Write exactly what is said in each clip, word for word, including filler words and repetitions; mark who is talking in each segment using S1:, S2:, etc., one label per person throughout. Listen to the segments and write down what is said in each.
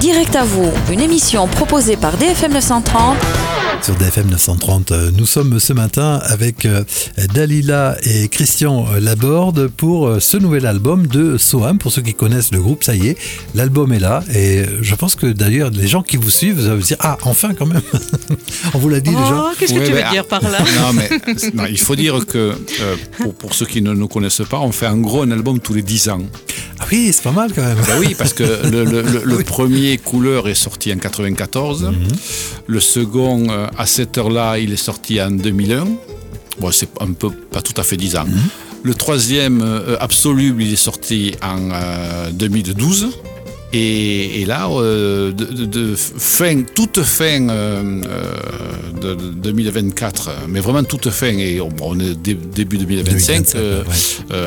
S1: Direct à vous, une émission proposée par D F M neuf cent trente.
S2: Sur D F M neuf cent trente, nous sommes ce matin avec Dalila et Christian Laborde pour ce nouvel album de Soham. Pour ceux qui connaissent le groupe, ça y est, l'album est là. Et je pense que d'ailleurs, les gens qui vous suivent, vous allez vous dire, ah, enfin quand même. On vous l'a dit
S3: oh,
S2: déjà.
S3: Qu'est-ce que
S4: ouais,
S3: tu veux
S4: bah,
S3: dire par là?
S4: Non, mais non, il faut dire que euh, pour, pour ceux qui ne nous connaissent pas, on fait en gros un album tous les dix ans.
S2: Ah oui, c'est pas mal quand même.
S4: Ben oui, parce que le, le, le, le oui. premier Couleur est sorti en quatre-vingt-quatorze. Mm-hmm. Le second, euh, à cette heure-là, il est sorti en deux mille un. Bon, c'est un peu, pas tout à fait dix ans. Mm-hmm. Le troisième, euh, Absolu, il est sorti en euh, deux mille douze. Et, et là, euh, de, de, de fin, toute fin euh, de, de deux mille vingt-quatre, mais vraiment toute fin, et on, on est dé, début deux mille vingt-cinq, deux mille vingt-cinq euh, ouais. euh,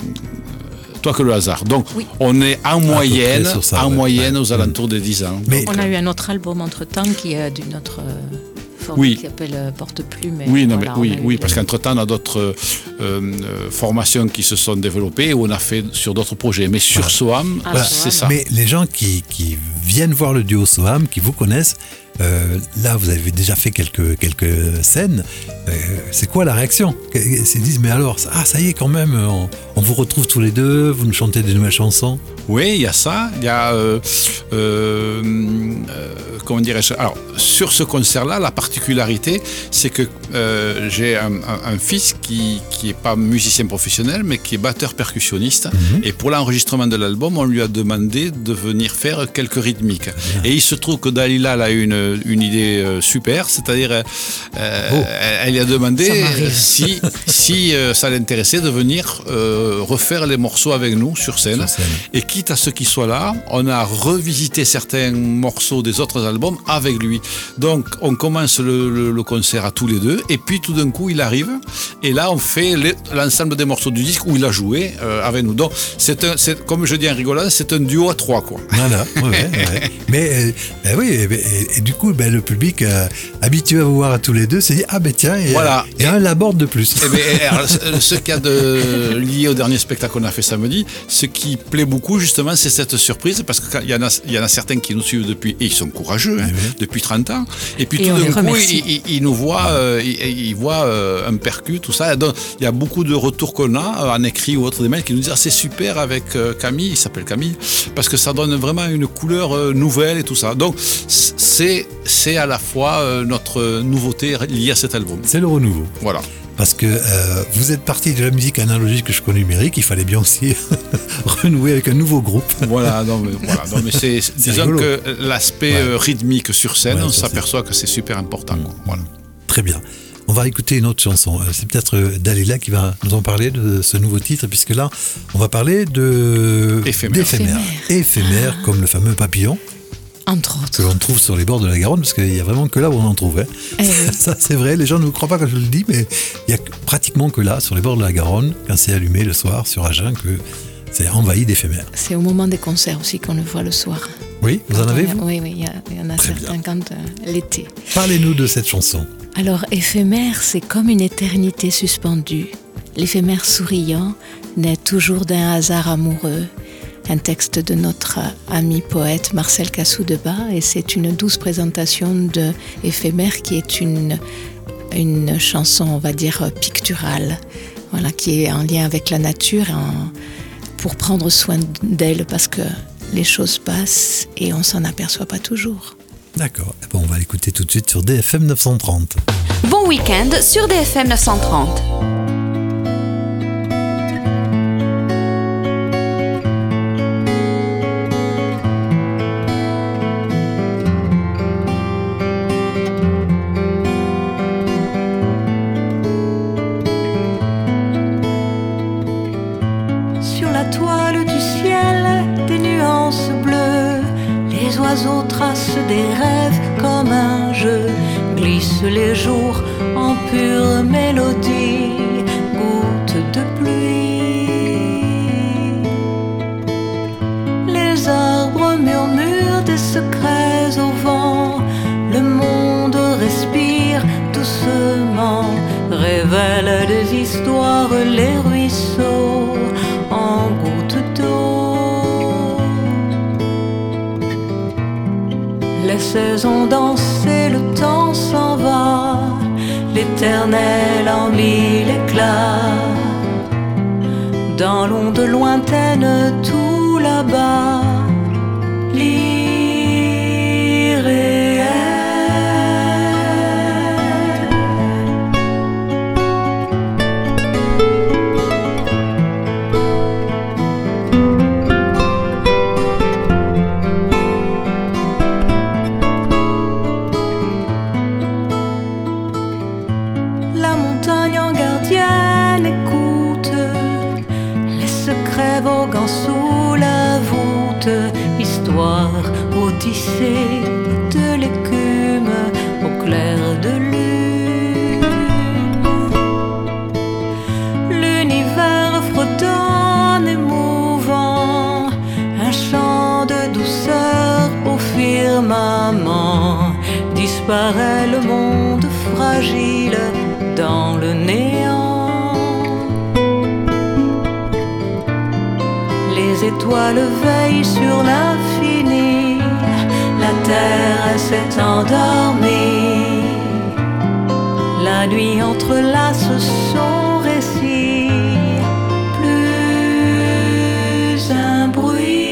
S4: Toi que le hasard. Donc, oui. on est en moyenne, ça, en ouais. moyenne ouais. aux alentours des dix ans.
S3: Mais on a eu un autre album entre-temps qui est d'une autre forme oui. qui s'appelle Porte-Plume.
S4: Oui, non, voilà, mais, oui, oui parce qu'entre-temps, on a d'autres euh, euh, formations qui se sont développées et on a fait sur d'autres projets. Mais sur voilà. Soham,
S3: ah,
S4: voilà,
S3: Soham.
S4: c'est ça.
S2: Mais les gens qui, qui viennent voir le duo Soham, qui vous connaissent, Euh, là, vous avez déjà fait quelques, quelques scènes. Euh, c'est quoi la réaction? Ils se disent, mais alors, ah, ça y est, quand même, on, on vous retrouve tous les deux, vous nous chantez des nouvelles chansons.
S4: Oui, il y a ça. Il y a, euh, euh, euh, comment dirais-je? Alors, sur ce concert-là, la particularité, c'est que euh, j'ai un, un, un fils qui qui est pas musicien professionnel, mais qui est batteur-percussionniste. Mm-hmm. Et pour l'enregistrement de l'album, on lui a demandé de venir faire quelques rythmiques. Bien. Et il se trouve que Dalila a une une idée euh, super, c'est-à-dire euh, oh. elle, elle lui a demandé si, si euh, ça l'intéressait de venir euh, refaire les morceaux avec nous sur scène. sur scène. Et quitte à ce qu'il soit là, on a revisité certains morceaux des autres albums avec lui. Donc on commence le, le, le concert à tous les deux, et puis tout d'un coup il arrive, et là on fait les, l'ensemble des morceaux du disque où il a joué euh, avec nous. Donc c'est, un, c'est comme je dis en rigolant, c'est un duo à trois, quoi.
S2: Voilà, ouais, ouais. Mais euh, ben oui, et, et, et du coup, ben, le public euh, habitué à vous voir à tous les deux s'est dit, ah ben tiens, il
S4: voilà.
S2: y a un Laborde de plus.
S4: Et ben, et alors, ce qu'il y a de lié au dernier spectacle qu'on a fait samedi, ce qui plaît beaucoup justement, c'est cette surprise, parce qu'il y en a, il y en a certains qui nous suivent depuis, et ils sont courageux, hein, oui. depuis trente ans, et puis et tout d'un coup, ils, ils, ils nous voient, euh, ils, ils voient euh, un percu, tout ça. Donc, il y a beaucoup de retours qu'on a, en écrit ou autre, des mails qui nous disent, ah, c'est super avec euh, Camille, il s'appelle Camille, parce que ça donne vraiment une couleur euh, nouvelle et tout ça. Donc, c'est, c'est à la fois euh, notre nouveauté liée à cet album.
S2: C'est le renouveau.
S4: Voilà.
S2: Parce que euh, vous êtes parti de la musique analogique que je connais numérique, il fallait bien aussi renouer avec un nouveau groupe.
S4: Voilà, non, mais, voilà, non, mais c'est, c'est disons rigolo. Que l'aspect ouais. rythmique sur scène, ouais, on s'aperçoit c'est... que c'est super important. Mmh. Voilà.
S2: Très bien. On va écouter une autre chanson. C'est peut-être Dalila qui va nous en parler de ce nouveau titre, puisque là, on va parler de...
S4: Éphémère.
S2: D'éphémère. Éphémère, ah. comme le fameux papillon.
S3: Entre autres.
S2: Que l'on trouve sur les bords de la Garonne, parce qu'il n'y a vraiment que là où on en trouve. Hein. Eh oui. Ça, c'est vrai, les gens ne me croient pas quand je le dis, mais il n'y a pratiquement que là, sur les bords de la Garonne, quand c'est allumé le soir sur Agen, que c'est envahi d'éphémères.
S3: C'est au moment des concerts aussi qu'on le voit le soir.
S2: Oui, vous en avez, vous?
S3: Oui, oui, il y, y en a Très certains bien. Quand euh, l'été.
S2: Parlez-nous de cette chanson.
S3: Alors, éphémère, c'est comme une éternité suspendue. L'éphémère souriant naît toujours d'un hasard amoureux. Un texte de notre ami poète Marcel Cassou-Debat, et c'est une douce présentation de Éphémère qui est une, une chanson, on va dire, picturale, voilà, qui est en lien avec la nature, en, pour prendre soin d'elle, parce que les choses passent et on ne s'en aperçoit pas toujours.
S2: D'accord, bon, on va l'écouter tout de suite sur D F M neuf cent trente.
S1: Bon week-end sur D F M neuf cent trente.
S5: Des rêves comme un jeu, glissent les jours en pure mélodie, gouttes de pluie. Les arbres murmurent des secrets au vent, le monde respire doucement, révèle des histoires, les ruisseaux en gouttes d'eau. les saisons dansent et le temps s'en va, l'éternel en mille éclats. Dans l'onde lointaine, tout là-bas, l'irréel. La montagne en gardienne écoute les secrets voguant sous la voûte, histoire odyssée de l'écume au clair de lune. L'univers fredonne émouvant, un chant de douceur au firmament. Disparaît le monde fragile dans le néant. Les étoiles veillent sur l'infini, la terre s'est endormie. La nuit entrelace son récit, plus un bruit.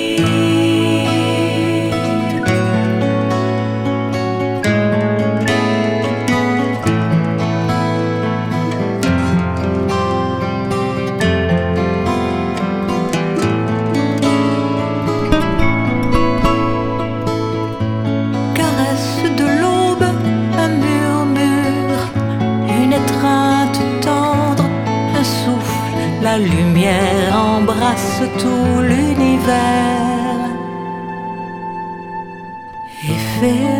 S5: La lumière embrasse tout l'univers et fait